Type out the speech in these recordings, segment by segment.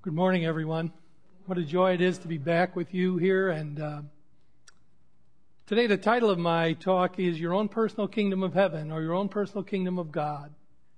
Good morning, everyone. What a joy it is to be back with you here. And today the title of my talk is Your Own Personal Kingdom of Heaven, or Your Own Personal Kingdom of God.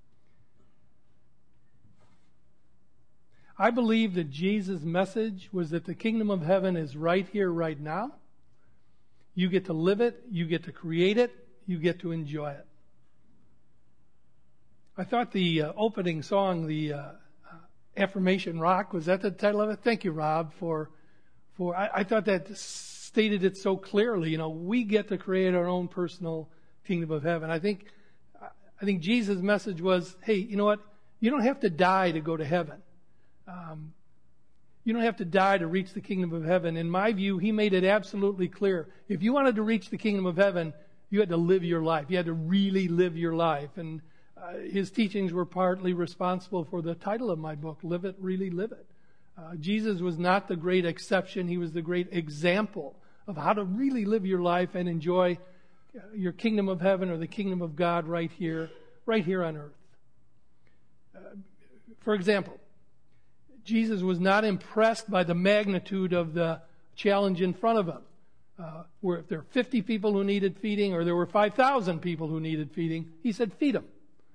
I believe that Jesus' message was that the kingdom of heaven is right here, right now. You get to live it, you get to create it, you get to enjoy it. I thought the opening song, the Affirmation Rock, was that the title of it? Thank you, Rob, I thought that stated it so clearly. You know, we get to create our own personal kingdom of heaven. I think Jesus' message was, hey, you know what? You don't have to die to go to heaven. You don't have to die to reach the kingdom of heaven. In my view, he made it absolutely clear. If you wanted to reach the kingdom of heaven, you had to live your life. You had to really live your life. And his teachings were partly responsible for the title of my book, Live It, Really Live It. Jesus was not the great exception. He was the great example of how to really live your life and enjoy your kingdom of heaven or the kingdom of God right here on earth. For example, Jesus was not impressed by the magnitude of the challenge in front of him. Where if there were 50 people who needed feeding or there were 5,000 people who needed feeding, he said, feed them.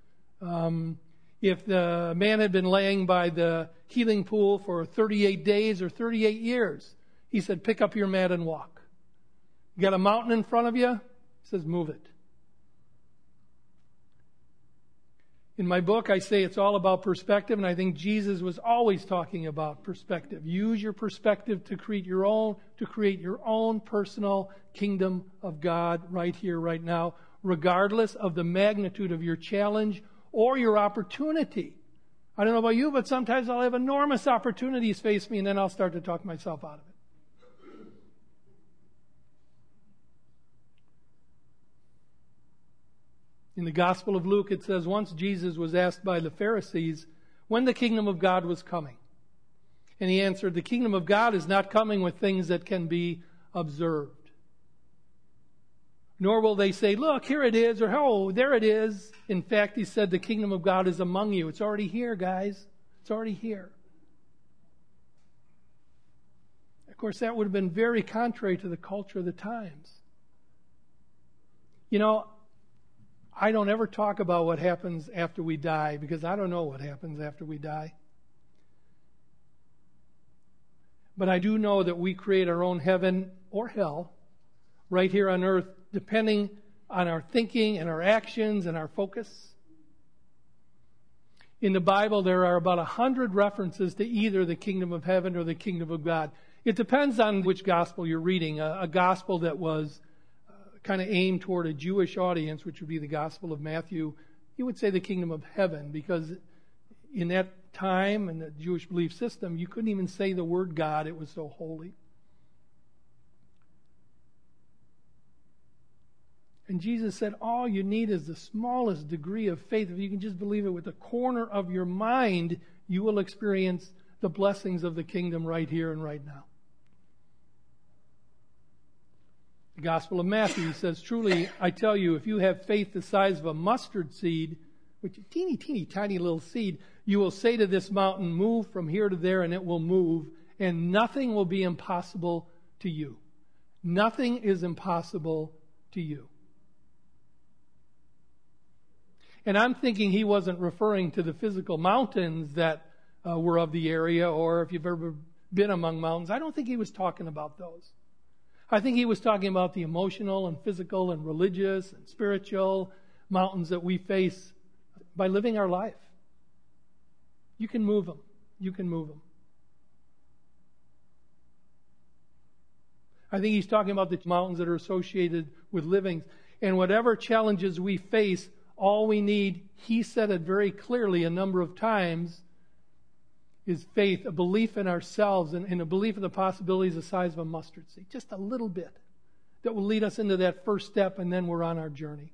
If the man had been laying by the healing pool for 38 days or 38 years, he said, pick up your mat and walk. You got a mountain in front of you? He says, move it. In my book, I say it's all about perspective, and I think Jesus was always talking about perspective. Use your perspective to create your own personal kingdom of God right here, right now, regardless of the magnitude of your challenge or your opportunity. I don't know about you, but sometimes I'll have enormous opportunities face me, and then I'll start to talk myself out of it. In the Gospel of Luke, it says, once Jesus was asked by the Pharisees when the kingdom of God was coming. And he answered, the kingdom of God is not coming with things that can be observed. Nor will they say, look, here it is, or oh, there it is. In fact, he said, the kingdom of God is among you. It's already here, guys. It's already here. Of course, that would have been very contrary to the culture of the times. You know, I don't ever talk about what happens after we die because I don't know what happens after we die. But I do know that we create our own heaven or hell right here on earth, depending on our thinking and our actions and our focus. In the Bible, there are about 100 references to either the kingdom of heaven or the kingdom of God. It depends on which gospel you're reading. A gospel that was kind of aimed toward a Jewish audience, which would be the Gospel of Matthew, you would say the kingdom of heaven, because in that time and the Jewish belief system, you couldn't even say the word God. It was so holy. And Jesus said, all you need is the smallest degree of faith. If you can just believe it with the corner of your mind, you will experience the blessings of the kingdom right here and right now. The Gospel of Matthew says, truly, I tell you, if you have faith the size of a mustard seed, which is a teeny, teeny, tiny little seed, you will say to this mountain, move from here to there, and it will move, and nothing will be impossible to you. Nothing is impossible to you. And I'm thinking he wasn't referring to the physical mountains that were of the area, or if you've ever been among mountains, I don't think he was talking about those. I think he was talking about the emotional and physical and religious and spiritual mountains that we face by living our life. You can move them. You can move them. I think he's talking about the mountains that are associated with living. And whatever challenges we face, all we need, he said it very clearly a number of times, is faith, a belief in ourselves and a belief in the possibilities the size of a mustard seed. Just a little bit that will lead us into that first step, and then we're on our journey.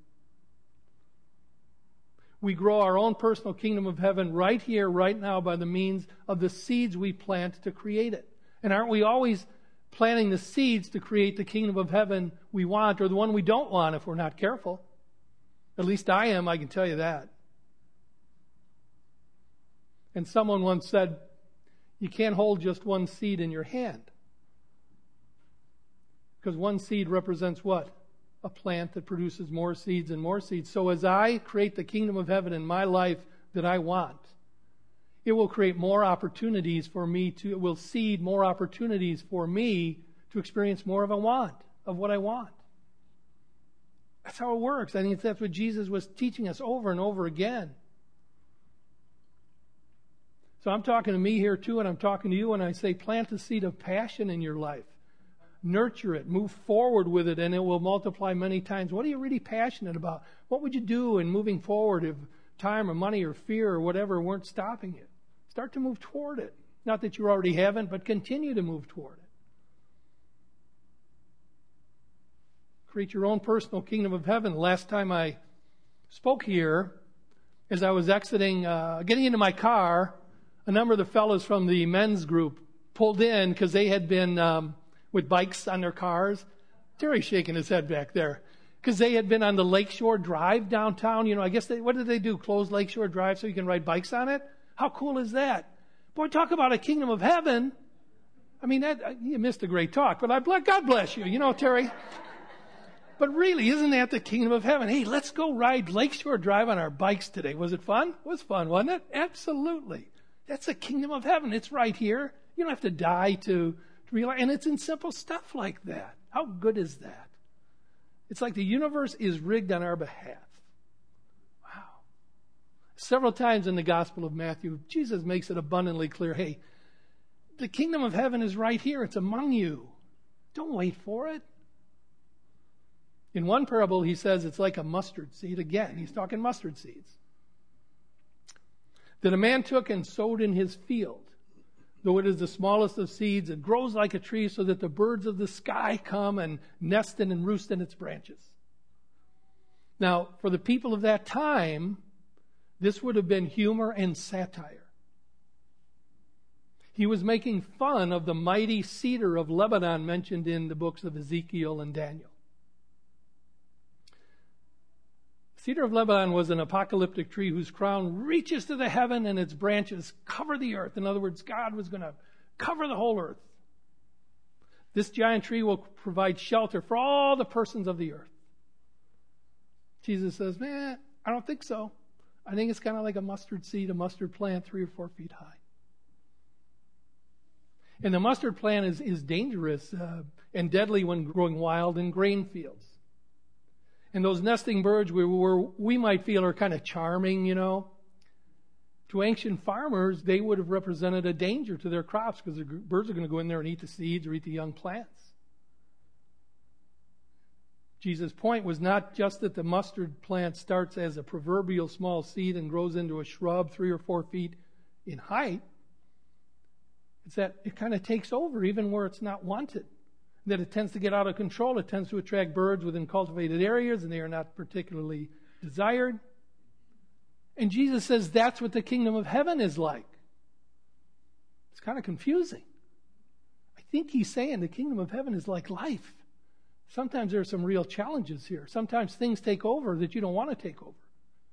We grow our own personal kingdom of heaven right here, right now, by the means of the seeds we plant to create it. And aren't we always planting the seeds to create the kingdom of heaven we want, or the one we don't want if we're not careful? At least I am, I can tell you that. And someone once said, You can't hold just one seed in your hand. Because one seed represents what? A plant that produces more seeds and more seeds. So as I create the kingdom of heaven in my life that I want, it will create more opportunities for me to, it will seed more opportunities for me to experience more of what I want. That's how it works. I think that's what Jesus was teaching us over and over again. So I'm talking to me here too, and I'm talking to you when I say plant the seed of passion in your life. Nurture it, move forward with it, and it will multiply many times. What are you really passionate about? What would you do in moving forward if time or money or fear or whatever weren't stopping you? Start to move toward it. Not that you already haven't, but continue to move toward it. Create your own personal kingdom of heaven. Last time I spoke here, as I was exiting, getting into my car, a number of the fellows from the men's group pulled in because they had been with bikes on their cars. Terry's shaking his head back there. Because they had been on the Lakeshore Drive downtown. You know, I guess what did they do? Close Lakeshore Drive so you can ride bikes on it? How cool is that? Boy, talk about a kingdom of heaven. I mean, you missed a great talk, but God bless you. You know, Terry. But really, isn't that the kingdom of heaven? Hey, let's go ride Lakeshore Drive on our bikes today. Was it fun? It was fun, wasn't it? Absolutely. That's the kingdom of heaven. It's right here. You don't have to die to realize. And it's in simple stuff like that. How good is that? It's like the universe is rigged on our behalf. Wow. Several times in the Gospel of Matthew, Jesus makes it abundantly clear, hey, the kingdom of heaven is right here. It's among you. Don't wait for it. In one parable, he says it's like a mustard seed. Again, he's talking mustard seeds. That a man took and sowed in his field. Though it is the smallest of seeds, it grows like a tree so that the birds of the sky come and nest in and roost in its branches. Now, for the people of that time, this would have been humor and satire. He was making fun of the mighty cedar of Lebanon mentioned in the books of Ezekiel and Daniel. Cedar of Lebanon was an apocalyptic tree whose crown reaches to the heaven and its branches cover the earth. In other words, God was going to cover the whole earth. This giant tree will provide shelter for all the persons of the earth. Jesus says, I don't think so. I think it's kind of like a mustard seed, a mustard plant, 3 or 4 feet high. And the mustard plant is dangerous and deadly when growing wild in grain fields. And those nesting birds we might feel are kind of charming, you know. To ancient farmers, they would have represented a danger to their crops because the birds are going to go in there and eat the seeds or eat the young plants. Jesus' point was not just that the mustard plant starts as a proverbial small seed and grows into a shrub 3 or 4 feet in height. It's that it kind of takes over even where it's not wanted. That it tends to get out of control. It tends to attract birds within cultivated areas, and they are not particularly desired. And Jesus says that's what the kingdom of heaven is like. It's kind of confusing. I think he's saying the kingdom of heaven is like life. Sometimes there are some real challenges here. Sometimes things take over that you don't want to take over.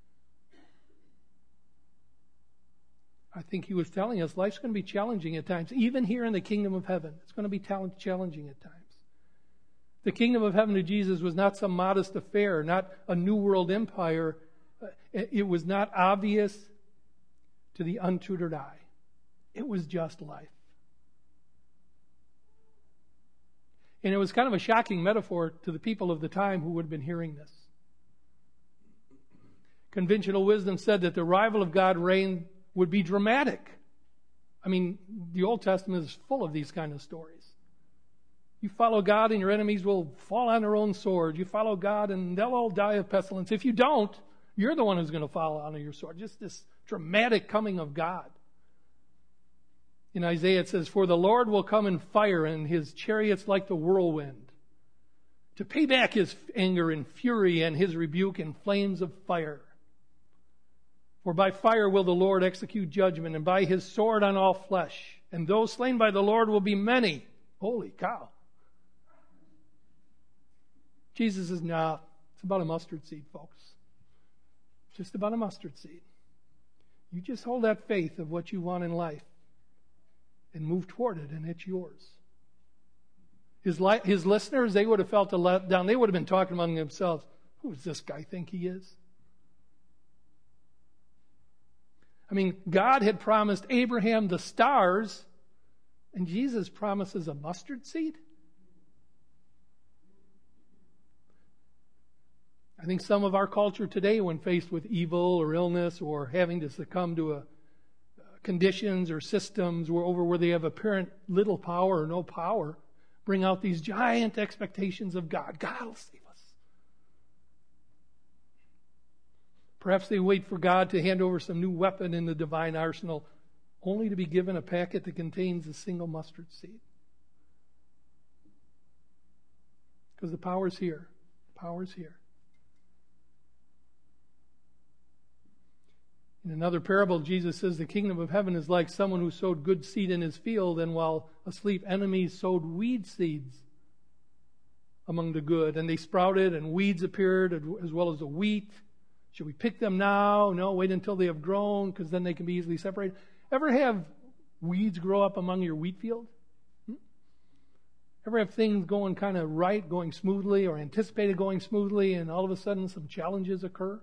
I think he was telling us life's going to be challenging at times. Even here in the kingdom of heaven, it's going to be challenging at times. The kingdom of heaven to Jesus was not some modest affair, not a new world empire. It was not obvious to the untutored eye. It was just life. And it was kind of a shocking metaphor to the people of the time who would have been hearing this. Conventional wisdom said that the arrival of God's reign would be dramatic. I mean, the Old Testament is full of these kind of stories. You follow God and your enemies will fall on their own sword. You follow God and they'll all die of pestilence. If you don't, you're the one who's going to fall on your sword. Just this dramatic coming of God. In Isaiah it says, "For the Lord will come in fire and his chariots like the whirlwind, to pay back his anger in fury and his rebuke in flames of fire. For by fire will the Lord execute judgment, and by his sword on all flesh. And those slain by the Lord will be many." Holy cow. Jesus says, no, it's about a mustard seed, folks. It's just about a mustard seed. You just hold that faith of what you want in life. and move toward it, and it's yours. His listeners, they would have felt a letdown. They would have been talking among themselves, who does this guy think he is? I mean, God had promised Abraham the stars, and Jesus promises a mustard seed? I think some of our culture today, when faced with evil or illness or having to succumb to conditions or systems where they have apparent little power or no power, bring out these giant expectations of God. God will save us. Perhaps they wait for God to hand over some new weapon in the divine arsenal, only to be given a packet that contains a single mustard seed. Because the power's here. The power's here. In another parable, Jesus says the kingdom of heaven is like someone who sowed good seed in his field, and while asleep, enemies sowed weed seeds among the good. And they sprouted, and weeds appeared, as well as the wheat. Should we pick them now? No, wait until they have grown, because then they can be easily separated. Ever have weeds grow up among your wheat field? Ever have things going kind of right, going smoothly, or anticipated going smoothly, and all of a sudden some challenges occur?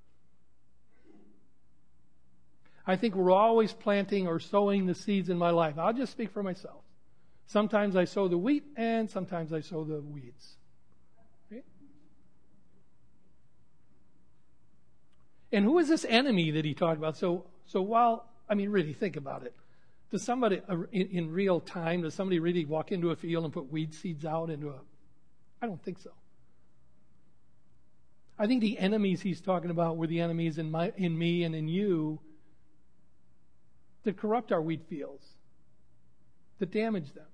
I think we're always planting or sowing the seeds in my life. I'll just speak for myself. Sometimes I sow the wheat, and sometimes I sow the weeds. Okay? And who is this enemy that he talked about? So while, I mean, really think about it. Does somebody, in real time, does somebody really walk into a field and put weed seeds out into a... I don't think so. I think the enemies he's talking about were the enemies in me and in you that corrupt our wheat fields, that damage them.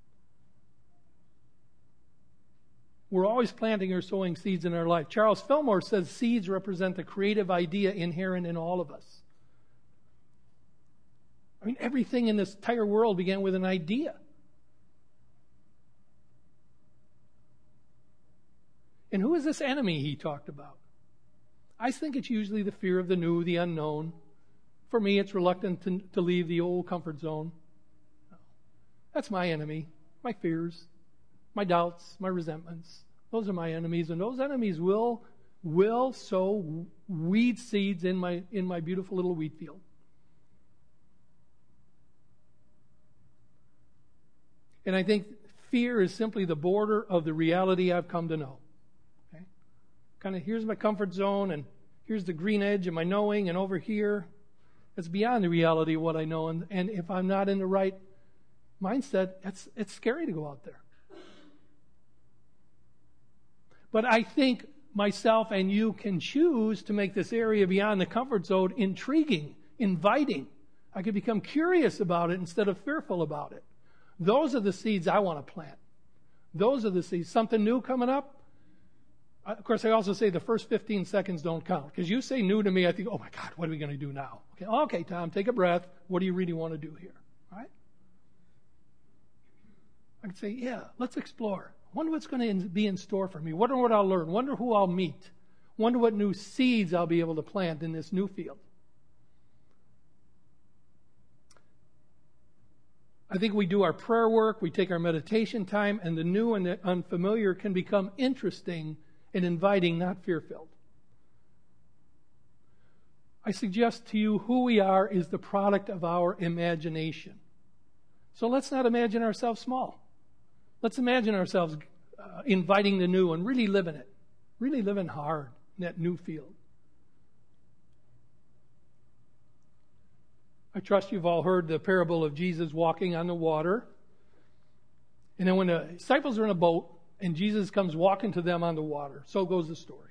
We're always planting or sowing seeds in our life. Charles Fillmore says seeds represent the creative idea inherent in all of us. I mean, everything in this entire world began with an idea. And who is this enemy he talked about? I think it's usually the fear of the new, the unknown. For me, it's reluctant to leave the old comfort zone. That's my enemy, my fears, my doubts, my resentments. Those are my enemies, and those enemies will sow weed seeds in my beautiful little wheat field. And I think fear is simply the border of the reality I've come to know. Okay? Kind of, here's my comfort zone, and here's the green edge of my knowing, and over here, it's beyond the reality of what I know. And if I'm not in the right mindset, it's scary to go out there. But I think myself and you can choose to make this area beyond the comfort zone intriguing, inviting. I could become curious about it instead of fearful about it. Those are the seeds I want to plant. Those are the seeds. Something new coming up? Of course, I also say the first 15 seconds don't count. Because you say new to me, I think, oh my God, what are we going to do now? Okay, Tom, take a breath. What do you really want to do here? All right? I could say, yeah, let's explore. Wonder what's going to be in store for me. Wonder what I'll learn. Wonder who I'll meet. Wonder what new seeds I'll be able to plant in this new field. I think we do our prayer work, we take our meditation time, and the new and the unfamiliar can become interesting and inviting, not fear-filled. I suggest to you who we are is the product of our imagination. So let's not imagine ourselves small. Let's imagine ourselves inviting the new and really living it, really living hard in that new field. I trust you've all heard the parable of Jesus walking on the water. And then when the disciples are in a boat and Jesus comes walking to them on the water, so goes the story.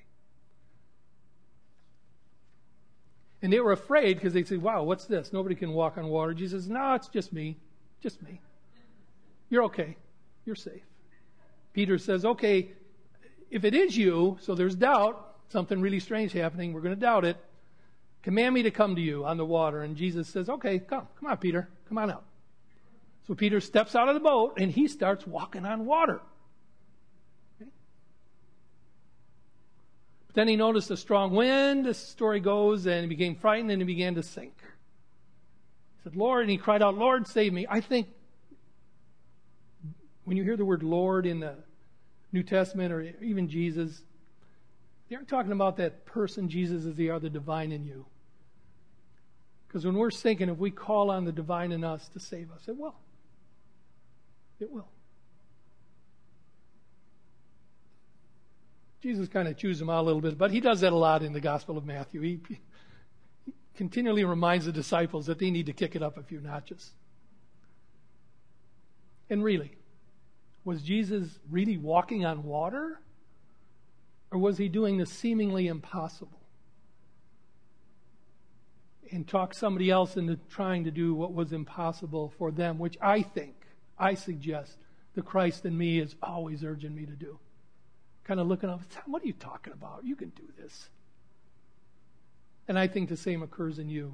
And they were afraid because they said, wow, what's this? Nobody can walk on water. Jesus says, no, it's just me. Just me. You're okay. You're safe. Peter says, okay, if it is you, so there's doubt, something really strange happening, we're going to doubt it. Command me to come to you on the water. And Jesus says, okay, come on, Peter, come on out. So Peter steps out of the boat and he starts walking on water. Okay? But then he noticed a strong wind, the story goes, and he became frightened and he began to sink. He said, Lord, and he cried out, Lord, save me. I think when you hear the word Lord in the New Testament or even Jesus, they aren't talking about that person, Jesus, as they are the divine in you. Because when we're thinking, if we call on the divine in us to save us, it will. It will. Jesus kind of chews them out a little bit, but he does that a lot in the Gospel of Matthew. He continually reminds the disciples that they need to kick it up a few notches. And really, was Jesus really walking on water? Or was he doing the seemingly impossible? And talk somebody else into trying to do what was impossible for them, which I suggest, the Christ in me is always urging me to do. Kind of looking up, what are you talking about? You can do this. And I think the same occurs in you.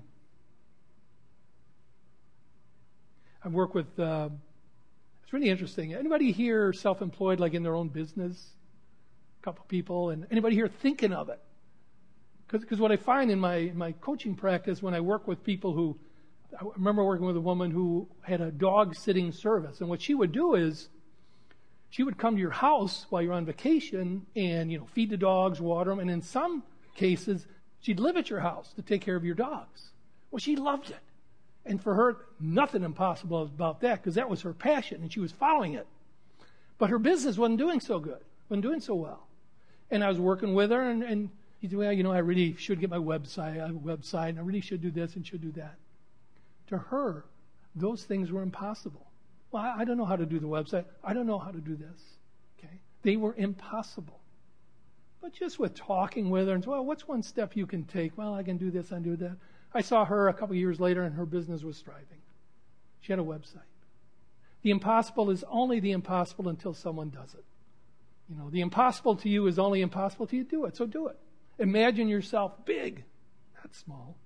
I work with, it's really interesting. Anybody here self-employed, like in their own business? A couple people. And anybody here thinking of it? Because what I find in my coaching practice when I work with people I remember working with a woman who had a dog sitting service. And what she would do is, she would come to your house while you're on vacation and, feed the dogs, water them. And in some cases, she'd live at your house to take care of your dogs. Well, she loved it. And for her, nothing impossible about that because that was her passion and she was following it. But her business wasn't doing so good, wasn't doing so well. And I was working with her and he said, well, I really should get my website. I have a website and I really should do this and should do that. To her, those things were impossible. Well, I don't know how to do the website. I don't know how to do this. Okay? They were impossible. But just with talking with her and well, what's one step you can take? Well, I can do this, I do that. I saw her a couple of years later and her business was thriving. She had a website. The impossible is only the impossible until someone does it. The impossible to you is only impossible till you do it. So do it. Imagine yourself big, not small.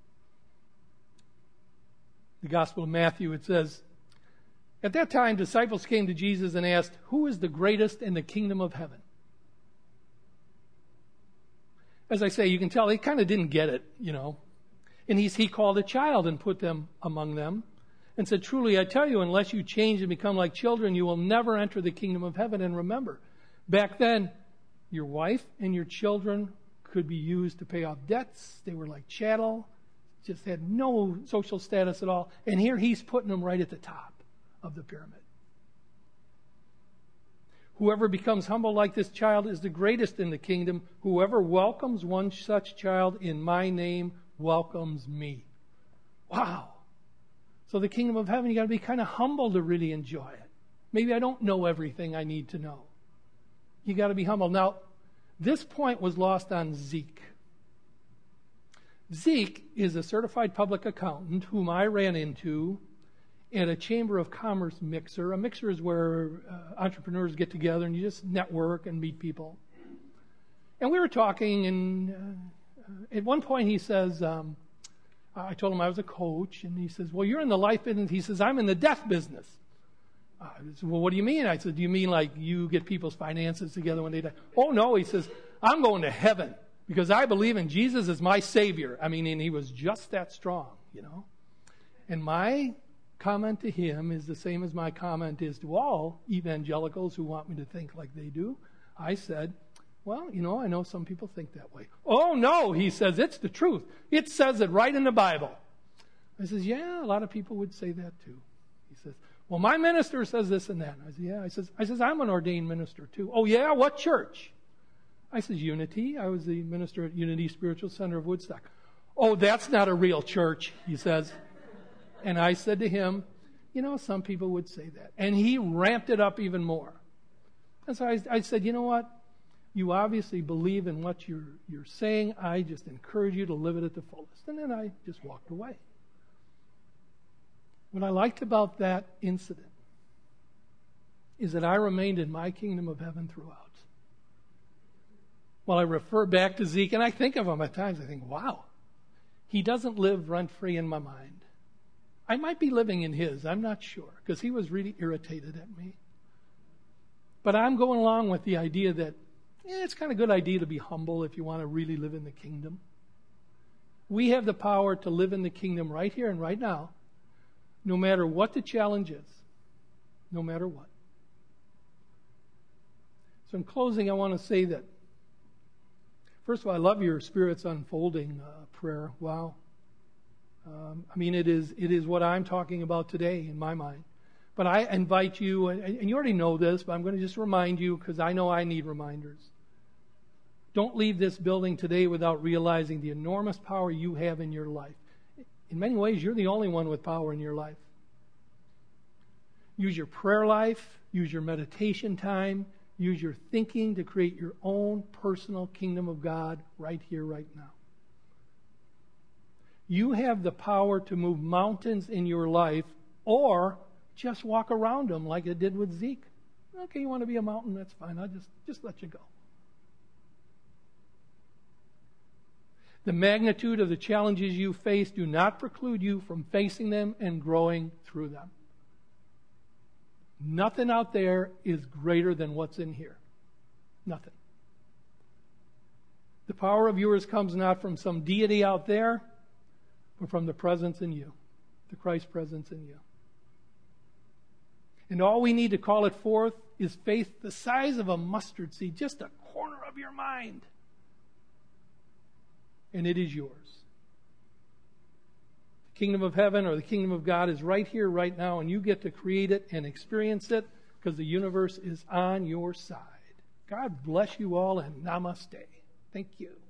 The Gospel of Matthew, it says, at that time, disciples came to Jesus and asked, who is the greatest in the kingdom of heaven? As I say, you can tell he kind of didn't get it, And he called a child and put them among them and said, truly, I tell you, unless you change and become like children, you will never enter the kingdom of heaven. And remember, back then, your wife and your children could be used to pay off debts. They were like chattel, just had no social status at all. And here he's putting them right at the top of the pyramid. Whoever becomes humble like this child is the greatest in the kingdom. Whoever welcomes one such child in my name welcomes me. Wow. So the kingdom of heaven, you got to be kind of humble to really enjoy it. Maybe I don't know everything I need to know. You got to be humble. Now, this point was lost on Zeke. Zeke is a certified public accountant whom I ran into at a Chamber of Commerce mixer. A mixer is where entrepreneurs get together and you just network and meet people. And we were talking, and at one point he says, I told him I was a coach, and he says, well, you're in the life business. He says, I'm in the death business. I said, well, what do you mean? I said, do you mean like you get people's finances together when they die? Oh, no, he says, I'm going to heaven because I believe in Jesus as my Savior. I mean, and he was just that strong, And my comment to him is the same as my comment is to all evangelicals who want me to think like they do. I said, well, I know some people think that way. Oh, no, he says, it's the truth. It says it right in the Bible. I says, yeah, a lot of people would say that too. He says, well, my minister says this and that. I said, yeah. I says, I'm an ordained minister too. Oh, yeah? What church? I says, Unity. I was the minister at Unity Spiritual Center of Woodstock. Oh, that's not a real church, he says. And I said to him, some people would say that. And he ramped it up even more. And so I said, you know what? You obviously believe in what you're saying. I just encourage you to live it at the fullest. And then I just walked away. What I liked about that incident is that I remained in my kingdom of heaven throughout. While I refer back to Zeke, and I think of him at times, I think, wow, he doesn't live rent-free in my mind. I might be living in his, I'm not sure, because he was really irritated at me. But I'm going along with the idea that it's kind of a good idea to be humble if you want to really live in the kingdom. We have the power to live in the kingdom right here and right now no matter what the challenge is. No matter what. So in closing, I want to say that, first of all, I love your Spirit's unfolding prayer. Wow. It is what I'm talking about today in my mind. But I invite you, and you already know this, but I'm going to just remind you because I know I need reminders. Don't leave this building today without realizing the enormous power you have in your life. In many ways, you're the only one with power in your life. Use your prayer life, use your meditation time, use your thinking to create your own personal kingdom of God right here, right now. You have the power to move mountains in your life or just walk around them like it did with Zeke. Okay, you want to be a mountain? That's fine. I'll just let you go. The magnitude of the challenges you face do not preclude you from facing them and growing through them. Nothing out there is greater than what's in here. Nothing. The power of yours comes not from some deity out there, but from the presence in you, the Christ presence in you. And all we need to call it forth is faith the size of a mustard seed, just a corner of your mind. And it is yours. The kingdom of heaven or the kingdom of God is right here, right now, and you get to create it and experience it because the universe is on your side. God bless you all and namaste. Thank you.